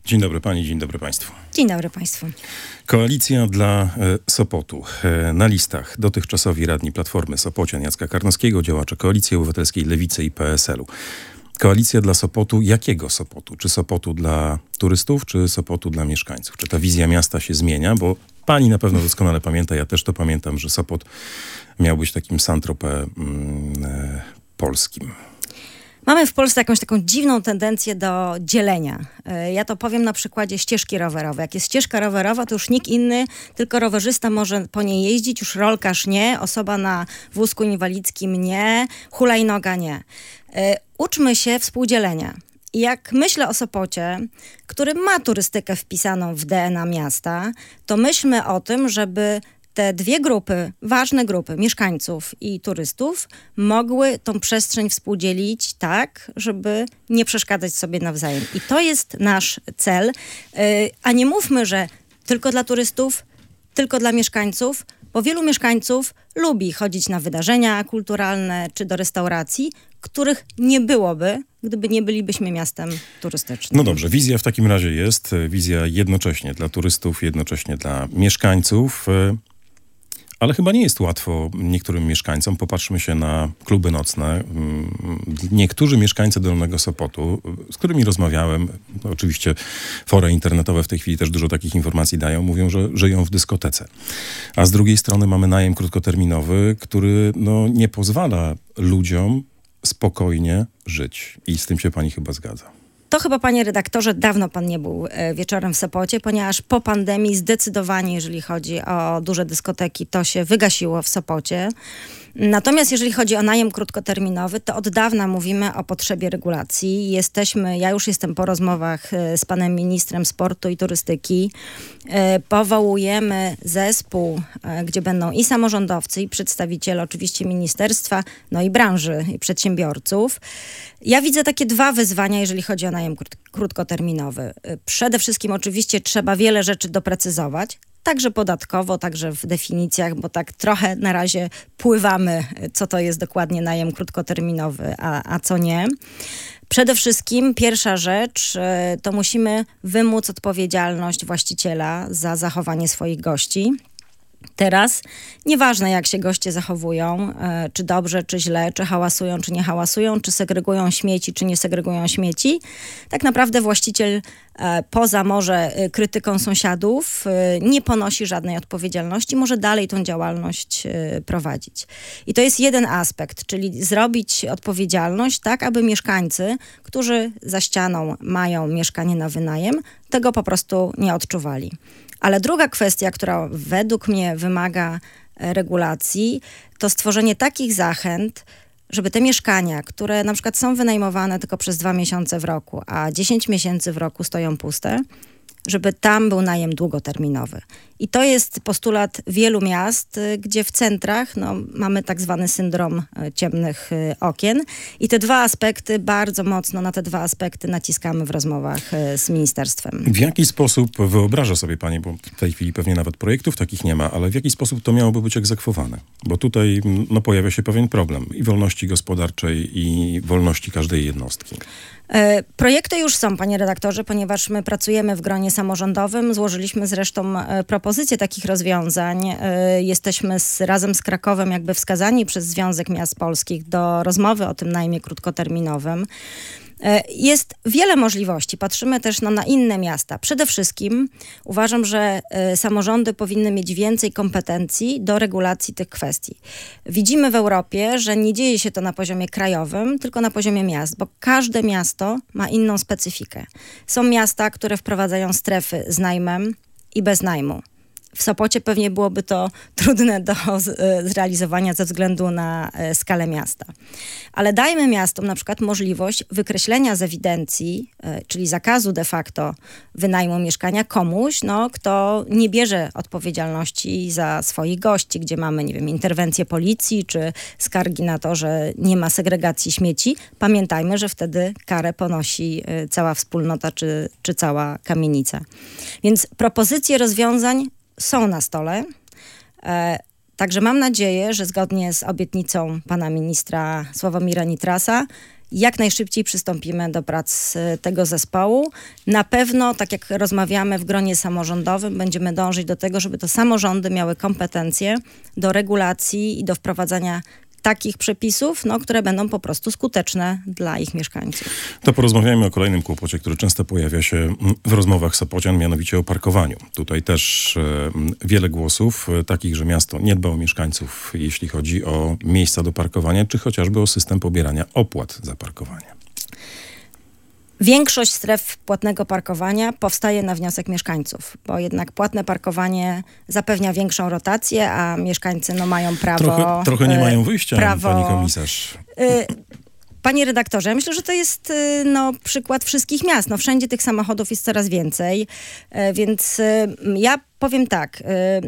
Dzień dobry pani, dzień dobry państwu. Dzień dobry państwu. Koalicja dla Sopotu. Na listach dotychczasowi radni Platformy Sopocian Jacka Karnowskiego, działacze Koalicji Obywatelskiej, Lewicy i PSL-u. Koalicja dla Sopotu. Jakiego Sopotu? Czy Sopotu dla turystów, czy Sopotu dla mieszkańców? Czy ta wizja miasta się zmienia? Bo pani na pewno doskonale pamięta, ja też to pamiętam, że Sopot miał być takim Saint-Tropez polskim. Mamy w Polsce jakąś taką dziwną tendencję do dzielenia. Ja to powiem na przykładzie ścieżki rowerowej. Jak jest ścieżka rowerowa, to już nikt inny, tylko rowerzysta może po niej jeździć, już rolkarz nie, osoba na wózku inwalidzkim nie, hulajnoga nie. Uczmy się współdzielenia. I jak myślę o Sopocie, który ma turystykę wpisaną w DNA miasta, to myślmy o tym, żeby te dwie grupy, ważne grupy mieszkańców i turystów mogły tą przestrzeń współdzielić tak, żeby nie przeszkadzać sobie nawzajem. I to jest nasz cel. A nie mówmy, że tylko dla turystów, tylko dla mieszkańców, bo wielu mieszkańców lubi chodzić na wydarzenia kulturalne czy do restauracji, których nie byłoby, gdyby nie bylibyśmy miastem turystycznym. No dobrze, wizja w takim razie jest. Wizja jednocześnie dla turystów, jednocześnie dla mieszkańców. Ale chyba nie jest łatwo niektórym mieszkańcom. Popatrzmy się na kluby nocne. Niektórzy mieszkańcy Dolnego Sopotu, z którymi rozmawiałem, oczywiście fora internetowe w tej chwili też dużo takich informacji dają, mówią, że żyją w dyskotece. A z drugiej strony mamy najem krótkoterminowy, który nie pozwala ludziom spokojnie żyć. I z tym się pani chyba zgadza. To chyba, panie redaktorze, dawno pan nie był wieczorem w Sopocie, ponieważ po pandemii zdecydowanie, jeżeli chodzi o duże dyskoteki, to się wygasiło w Sopocie. Natomiast jeżeli chodzi o najem krótkoterminowy, to od dawna mówimy o potrzebie regulacji. Ja już jestem po rozmowach z panem ministrem sportu i turystyki. Powołujemy zespół, gdzie będą i samorządowcy, i przedstawiciele oczywiście ministerstwa, i branży, i przedsiębiorców. Ja widzę takie dwa wyzwania, jeżeli chodzi o najem krótkoterminowy. Przede wszystkim oczywiście trzeba wiele rzeczy doprecyzować, także podatkowo, także w definicjach, bo tak trochę na razie pływamy, co to jest dokładnie najem krótkoterminowy, a co nie. Przede wszystkim pierwsza rzecz, to musimy wymóc odpowiedzialność właściciela za zachowanie swoich gości. Teraz nieważne, jak się goście zachowują, czy dobrze, czy źle, czy hałasują, czy nie hałasują, czy segregują śmieci, czy nie segregują śmieci. Tak naprawdę właściciel poza może krytyką sąsiadów nie ponosi żadnej odpowiedzialności, może dalej tą działalność prowadzić. I to jest jeden aspekt, czyli zrobić odpowiedzialność tak, aby mieszkańcy, którzy za ścianą mają mieszkanie na wynajem, tego po prostu nie odczuwali. Ale druga kwestia, która według mnie wymaga regulacji, to stworzenie takich zachęt, żeby te mieszkania, które na przykład są wynajmowane tylko przez 2 miesiące w roku, a 10 miesięcy w roku stoją puste, żeby tam był najem długoterminowy. I to jest postulat wielu miast, gdzie w centrach mamy tak zwany syndrom ciemnych okien. I te dwa aspekty, bardzo mocno na te dwa aspekty naciskamy w rozmowach z ministerstwem. W jaki sposób wyobraża sobie pani, bo w tej chwili pewnie nawet projektów takich nie ma, ale w jaki sposób to miałoby być egzekwowane? Bo tutaj pojawia się pewien problem i wolności gospodarczej, i wolności każdej jednostki. Projekty już są, panie redaktorze, ponieważ my pracujemy w gronie samorządowym. Złożyliśmy zresztą propozycje takich rozwiązań. Jesteśmy razem z Krakowem jakby wskazani przez Związek Miast Polskich do rozmowy o tym najmie krótkoterminowym. Jest wiele możliwości. Patrzymy też na inne miasta. Przede wszystkim uważam, że samorządy powinny mieć więcej kompetencji do regulacji tych kwestii. Widzimy w Europie, że nie dzieje się to na poziomie krajowym, tylko na poziomie miast, bo każde miasto ma inną specyfikę. Są miasta, które wprowadzają strefy z najmem i bez najmu. W Sopocie pewnie byłoby to trudne do zrealizowania ze względu na skalę miasta. Ale dajmy miastom na przykład możliwość wykreślenia z ewidencji, czyli zakazu de facto wynajmu mieszkania komuś, kto nie bierze odpowiedzialności za swoich gości, gdzie mamy, interwencję policji, czy skargi na to, że nie ma segregacji śmieci. Pamiętajmy, że wtedy karę ponosi cała wspólnota, czy cała kamienica. Więc propozycje rozwiązań są na stole. Także mam nadzieję, że zgodnie z obietnicą pana ministra Sławomira Nitrasa jak najszybciej przystąpimy do prac tego zespołu. Na pewno, tak jak rozmawiamy w gronie samorządowym, będziemy dążyć do tego, żeby to samorządy miały kompetencje do regulacji i do wprowadzania takich przepisów, które będą po prostu skuteczne dla ich mieszkańców. To porozmawiajmy o kolejnym kłopocie, który często pojawia się w rozmowach Sopocian, mianowicie o parkowaniu. Tutaj też wiele głosów takich, że miasto nie dba o mieszkańców, jeśli chodzi o miejsca do parkowania, czy chociażby o system pobierania opłat za parkowanie. Większość stref płatnego parkowania powstaje na wniosek mieszkańców, bo jednak płatne parkowanie zapewnia większą rotację, a mieszkańcy mają prawo... Trochę nie mają wyjścia, pani komisarz. Panie redaktorze, myślę, że to jest przykład wszystkich miast. Wszędzie tych samochodów jest coraz więcej, więc ja powiem tak.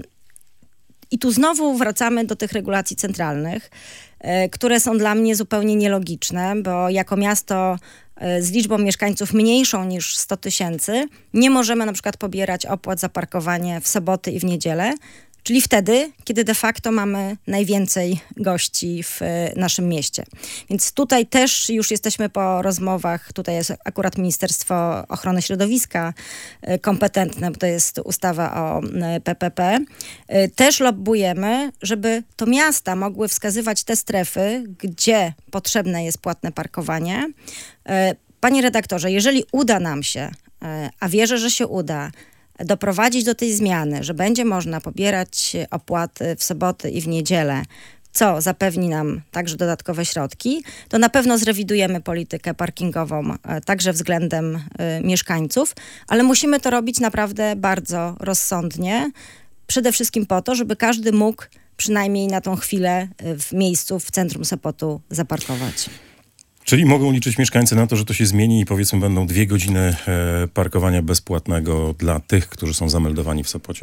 I tu znowu wracamy do tych regulacji centralnych, które są dla mnie zupełnie nielogiczne, bo jako miasto z liczbą mieszkańców mniejszą niż 100 000 nie możemy na przykład pobierać opłat za parkowanie w soboty i w niedzielę, czyli wtedy, kiedy de facto mamy najwięcej gości w naszym mieście. Więc tutaj też już jesteśmy po rozmowach, tutaj jest akurat Ministerstwo Ochrony Środowiska kompetentne, bo to jest ustawa o PPP. Też lobbujemy, żeby to miasta mogły wskazywać te strefy, gdzie potrzebne jest płatne parkowanie. Panie redaktorze, jeżeli uda nam się, a wierzę, że się uda, doprowadzić do tej zmiany, że będzie można pobierać opłaty w soboty i w niedzielę, co zapewni nam także dodatkowe środki, to na pewno zrewidujemy politykę parkingową także względem mieszkańców, ale musimy to robić naprawdę bardzo rozsądnie, przede wszystkim po to, żeby każdy mógł przynajmniej na tą chwilę w miejscu, w centrum Sopotu zaparkować. Czyli mogą liczyć mieszkańcy na to, że to się zmieni i powiedzmy będą 2 godziny parkowania bezpłatnego dla tych, którzy są zameldowani w Sopocie?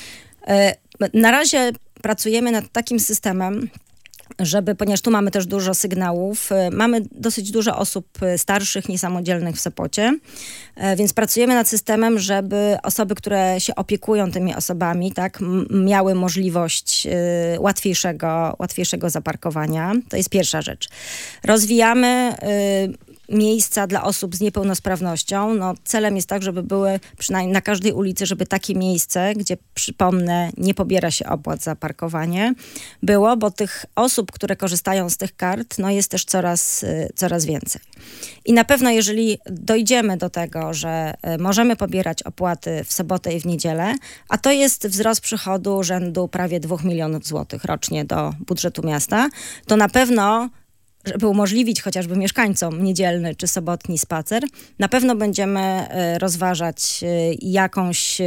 Na razie pracujemy nad takim systemem, ponieważ tu mamy też dużo sygnałów, mamy dosyć dużo osób starszych, niesamodzielnych w Sopocie, więc pracujemy nad systemem, żeby osoby, które się opiekują tymi osobami, miały możliwość łatwiejszego zaparkowania. To jest pierwsza rzecz. Rozwijamy miejsca dla osób z niepełnosprawnością. Celem jest tak, żeby były przynajmniej na każdej ulicy, żeby takie miejsce, gdzie, przypomnę, nie pobiera się opłat za parkowanie, było, bo tych osób, które korzystają z tych kart, jest też coraz więcej. I na pewno, jeżeli dojdziemy do tego, że możemy pobierać opłaty w sobotę i w niedzielę, a to jest wzrost przychodu rzędu prawie 2 milionów złotych rocznie do budżetu miasta, to na pewno, żeby umożliwić chociażby mieszkańcom niedzielny czy sobotni spacer, na pewno będziemy rozważać jakąś,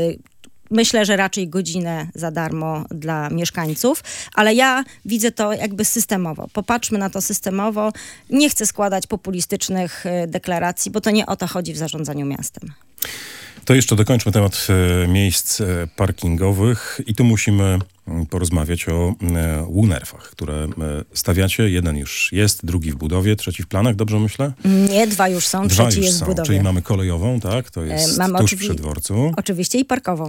myślę, że raczej godzinę za darmo dla mieszkańców, ale ja widzę to jakby systemowo. Popatrzmy na to systemowo. Nie chcę składać populistycznych deklaracji, bo to nie o to chodzi w zarządzaniu miastem. To jeszcze dokończmy temat miejsc parkingowych i tu musimy porozmawiać o łunerfach, które stawiacie. Jeden już jest, drugi w budowie, trzeci w planach, dobrze myślę? Nie, 2 już są, trzeci jest w budowie. Czyli mamy kolejową, tak? To jest mamy tuż przy dworcu. Oczywiście i parkową.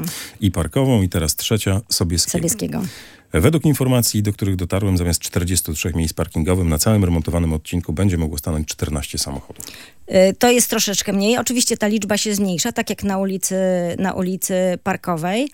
I teraz trzecia, Sobieskiego. Według informacji, do których dotarłem, zamiast 43 miejsc parkingowych na całym remontowanym odcinku będzie mogło stanąć 14 samochodów. To jest troszeczkę mniej. Oczywiście ta liczba się zmniejsza, tak jak na ulicy Parkowej,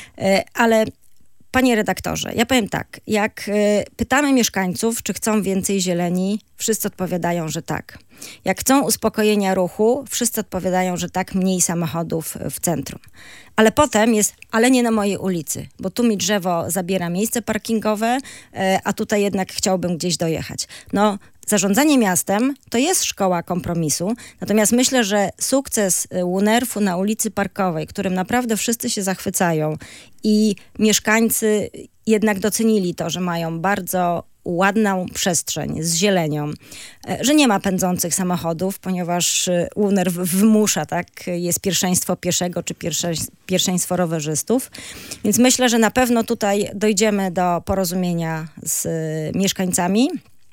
ale panie redaktorze, ja powiem tak, jak pytamy mieszkańców, czy chcą więcej zieleni, wszyscy odpowiadają, że tak. Jak chcą uspokojenia ruchu, wszyscy odpowiadają, że tak, mniej samochodów w centrum. Ale potem jest, ale nie na mojej ulicy, bo tu mi drzewo zabiera miejsce parkingowe, a tutaj jednak chciałbym gdzieś dojechać. Zarządzanie miastem to jest szkoła kompromisu, natomiast myślę, że sukces Łunerfu na ulicy Parkowej, którym naprawdę wszyscy się zachwycają i mieszkańcy jednak docenili to, że mają bardzo ładną przestrzeń z zielenią, że nie ma pędzących samochodów, ponieważ Łunerf wymusza, jest pierwszeństwo pieszego czy pierwszeństwo rowerzystów. Więc myślę, że na pewno tutaj dojdziemy do porozumienia z mieszkańcami,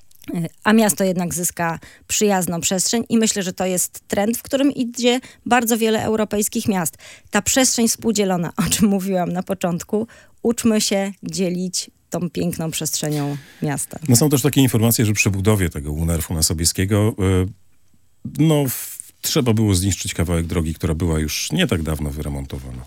a miasto jednak zyska przyjazną przestrzeń i myślę, że to jest trend, w którym idzie bardzo wiele europejskich miast. Ta przestrzeń współdzielona, o czym mówiłam na początku, uczmy się dzielić tą piękną przestrzenią miasta. No są też takie informacje, że przy budowie tego UNERF-u na Sobieskiego trzeba było zniszczyć kawałek drogi, która była już nie tak dawno wyremontowana.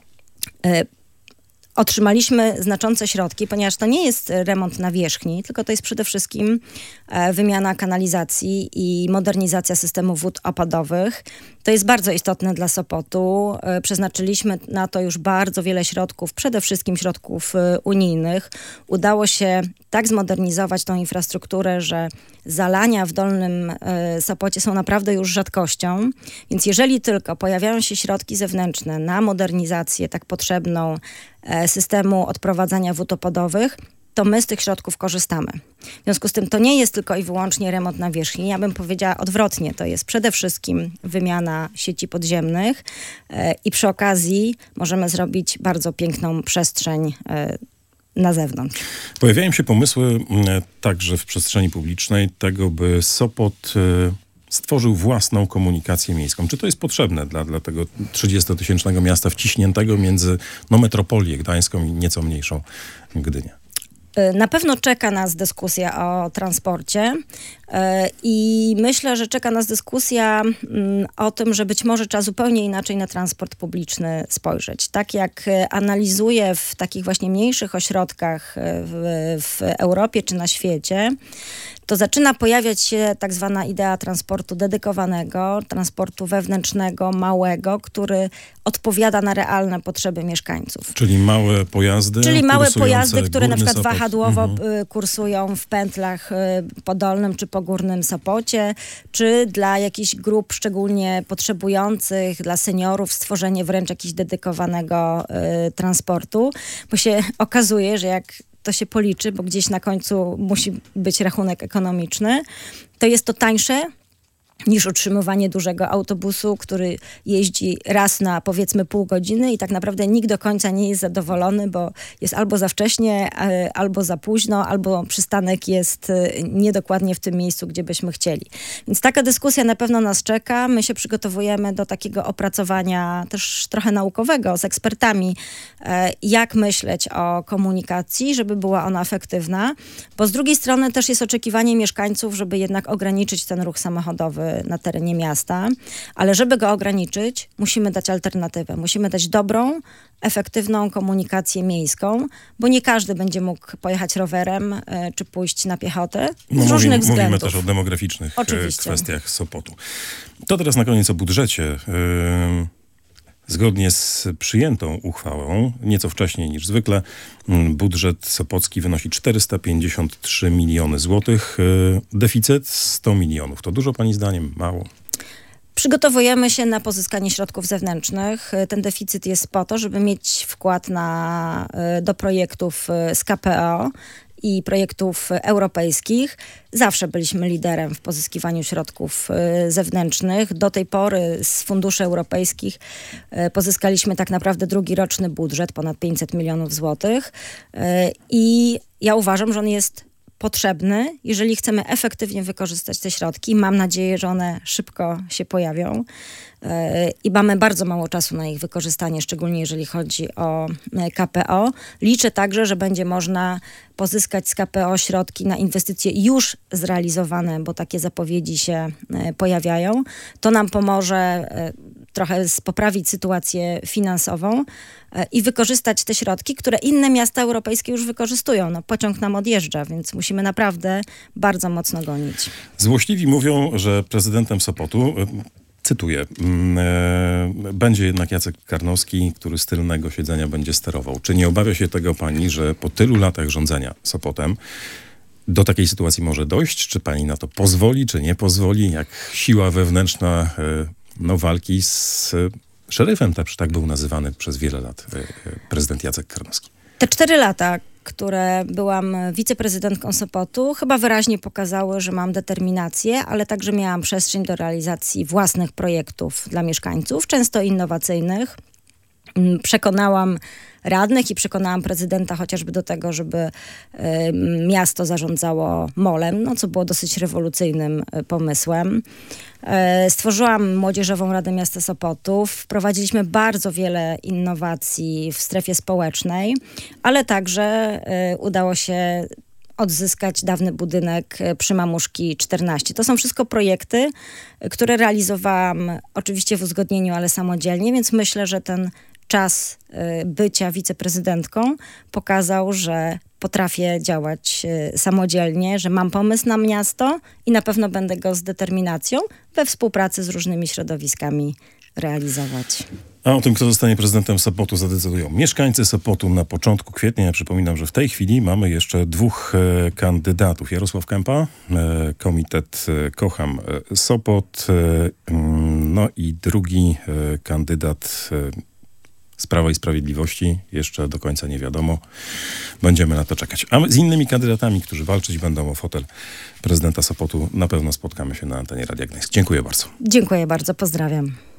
Otrzymaliśmy znaczące środki, ponieważ to nie jest remont nawierzchni, tylko to jest przede wszystkim wymiana kanalizacji i modernizacja systemu wód opadowych. To jest bardzo istotne dla Sopotu. Przeznaczyliśmy na to już bardzo wiele środków, przede wszystkim środków unijnych. Udało się tak zmodernizować tą infrastrukturę, że zalania w Dolnym Sopocie są naprawdę już rzadkością. Więc jeżeli tylko pojawiają się środki zewnętrzne na modernizację tak potrzebną systemu odprowadzania wód opadowych, to my z tych środków korzystamy. W związku z tym to nie jest tylko i wyłącznie remont nawierzchni. Ja bym powiedziała odwrotnie. To jest przede wszystkim wymiana sieci podziemnych i przy okazji możemy zrobić bardzo piękną przestrzeń na zewnątrz. Pojawiają się pomysły także w przestrzeni publicznej tego, by Sopot stworzył własną komunikację miejską. Czy to jest potrzebne dla tego 30-tysięcznego miasta wciśniętego między metropolię gdańską i nieco mniejszą Gdynię? Na pewno czeka nas dyskusja o transporcie i myślę, że czeka nas dyskusja o tym, że być może trzeba zupełnie inaczej na transport publiczny spojrzeć. Tak jak analizuję w takich właśnie mniejszych ośrodkach w Europie czy na świecie, to zaczyna pojawiać się tak zwana idea transportu dedykowanego, transportu wewnętrznego, małego, który odpowiada na realne potrzeby mieszkańców. Czyli małe pojazdy? Czyli małe pojazdy, które na przykład Sopot. wahadłowo kursują w pętlach po Dolnym czy po Górnym Sopocie, czy dla jakichś grup szczególnie potrzebujących, dla seniorów stworzenie wręcz jakiegoś dedykowanego transportu, bo się okazuje, że jak to się policzy, bo gdzieś na końcu musi być rachunek ekonomiczny, to jest to tańsze niż utrzymywanie dużego autobusu, który jeździ raz na powiedzmy pół godziny i tak naprawdę nikt do końca nie jest zadowolony, bo jest albo za wcześnie, albo za późno, albo przystanek jest niedokładnie w tym miejscu, gdzie byśmy chcieli. Więc taka dyskusja na pewno nas czeka. My się przygotowujemy do takiego opracowania też trochę naukowego z ekspertami, jak myśleć o komunikacji, żeby była ona efektywna, bo z drugiej strony też jest oczekiwanie mieszkańców, żeby jednak ograniczyć ten ruch samochodowy na terenie miasta, ale żeby go ograniczyć, musimy dać alternatywę. Musimy dać dobrą, efektywną komunikację miejską, bo nie każdy będzie mógł pojechać rowerem czy pójść na piechotę z różnych względów. Mówimy też o demograficznych kwestiach Sopotu. To teraz na koniec o budżecie. Zgodnie z przyjętą uchwałą, nieco wcześniej niż zwykle, budżet sopocki wynosi 453 miliony złotych. Deficyt 100 milionów. To dużo pani zdaniem? Mało? Przygotowujemy się na pozyskanie środków zewnętrznych. Ten deficyt jest po to, żeby mieć wkład do projektów z KPO i projektów europejskich. Zawsze byliśmy liderem w pozyskiwaniu środków zewnętrznych. Do tej pory z funduszy europejskich pozyskaliśmy tak naprawdę drugi roczny budżet, ponad 500 milionów złotych. I ja uważam, że on jest potrzebny, jeżeli chcemy efektywnie wykorzystać te środki. Mam nadzieję, że one szybko się pojawią i mamy bardzo mało czasu na ich wykorzystanie, szczególnie jeżeli chodzi o KPO. Liczę także, że będzie można pozyskać z KPO środki na inwestycje już zrealizowane, bo takie zapowiedzi się pojawiają. To nam pomoże trochę poprawić sytuację finansową i wykorzystać te środki, które inne miasta europejskie już wykorzystują. No, pociąg nam odjeżdża, więc musimy naprawdę bardzo mocno gonić. Złośliwi mówią, że prezydentem Sopotu, cytuję, będzie jednak Jacek Karnowski, który z tylnego siedzenia będzie sterował. Czy nie obawia się tego pani, że po tylu latach rządzenia Sopotem do takiej sytuacji może dojść? Czy pani na to pozwoli, czy nie pozwoli? Jak siła wewnętrzna walki z szeryfem, tak był nazywany przez wiele lat prezydent Jacek Karnowski. Te 4 lata, które byłam wiceprezydentką Sopotu, chyba wyraźnie pokazały, że mam determinację, ale także miałam przestrzeń do realizacji własnych projektów dla mieszkańców, często innowacyjnych. Przekonałam radnych i przekonałam prezydenta chociażby do tego, żeby miasto zarządzało molem, no, co było dosyć rewolucyjnym pomysłem. Stworzyłam Młodzieżową Radę Miasta Sopotu. Wprowadziliśmy bardzo wiele innowacji w strefie społecznej, ale także udało się odzyskać dawny budynek przy Mamuszki 14. To są wszystko projekty, które realizowałam oczywiście w uzgodnieniu, ale samodzielnie, więc myślę, że ten czas bycia wiceprezydentką pokazał, że potrafię działać samodzielnie, że mam pomysł na miasto i na pewno będę go z determinacją we współpracy z różnymi środowiskami realizować. A o tym, kto zostanie prezydentem Sopotu, zadecydują mieszkańcy Sopotu na początku kwietnia. Ja przypominam, że w tej chwili mamy jeszcze 2 kandydatów. Jarosław Kępa, Komitet Kocham Sopot, no i drugi kandydat z Prawa i Sprawiedliwości. Jeszcze do końca nie wiadomo. Będziemy na to czekać. A z innymi kandydatami, którzy walczyć będą o fotel prezydenta Sopotu, na pewno spotkamy się na antenie Radia Gdańsk. Dziękuję bardzo. Dziękuję bardzo, pozdrawiam.